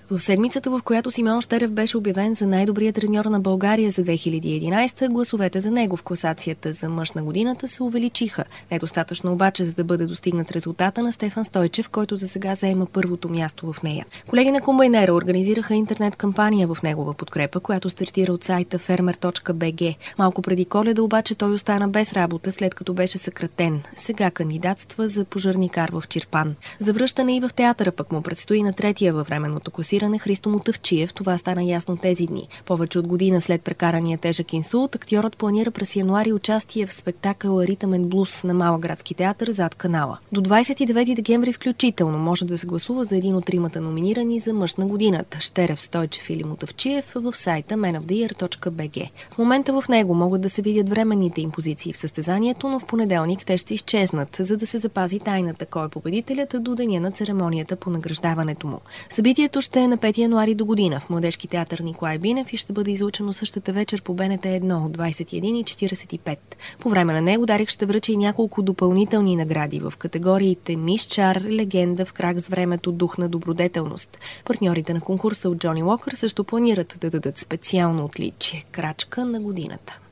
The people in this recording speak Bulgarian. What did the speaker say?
В седмицата, в която Симеон Щерев беше обявен за най-добрия треньор на България за 2011, гласовете за него в класацията за мъж на годината се увеличиха. Недостатъчно обаче, за да бъде достигнат резултата на Стефан Стойчев, който за сега заема първото място в нея. Колеги на комбайнера организираха интернет кампания в негова подкрепа, която стартира от сайта fermer.bg. Малко преди Коледа обаче той остана без работа, след като беше съкратен. Сега кандидатства за пожарникар в Чирпан. За връщане и в театъра пък му предстои на третия във временното класиране Христо Мутавчиев. Това стана ясно тези дни. Повече от година след прекарания тежък инсулт, актьорът планира през януари участие в спектакъл Ритъмен блуз на Малградски театър зад канала. До 29 декември включително може да се гласува за един от тримата номинирани за мъж на годината – Щерев, Стойчев или Мутавчиев в сайта menoftheyear.bg. В момента в него могат да се видят временните им позиции в състезанието, но в понеделник те ще изчезнат, за да се запази тайната кой е победителят до деня на церемонията по награждаването му. Събитието ще е на 5 януари до година в Младежки театър Николай Бинев и ще бъде излъчено същата вечер по БНТ 1 от 21:45. По време на него Дарик ще връчи и няколко допълнителни награди в категориите Мис Чар, Легенда, в крак с времето, Дух на добродетелност. Партньорите на конкурса от Джони Уокър също планират да дадат специално отличие – Крачка на годината.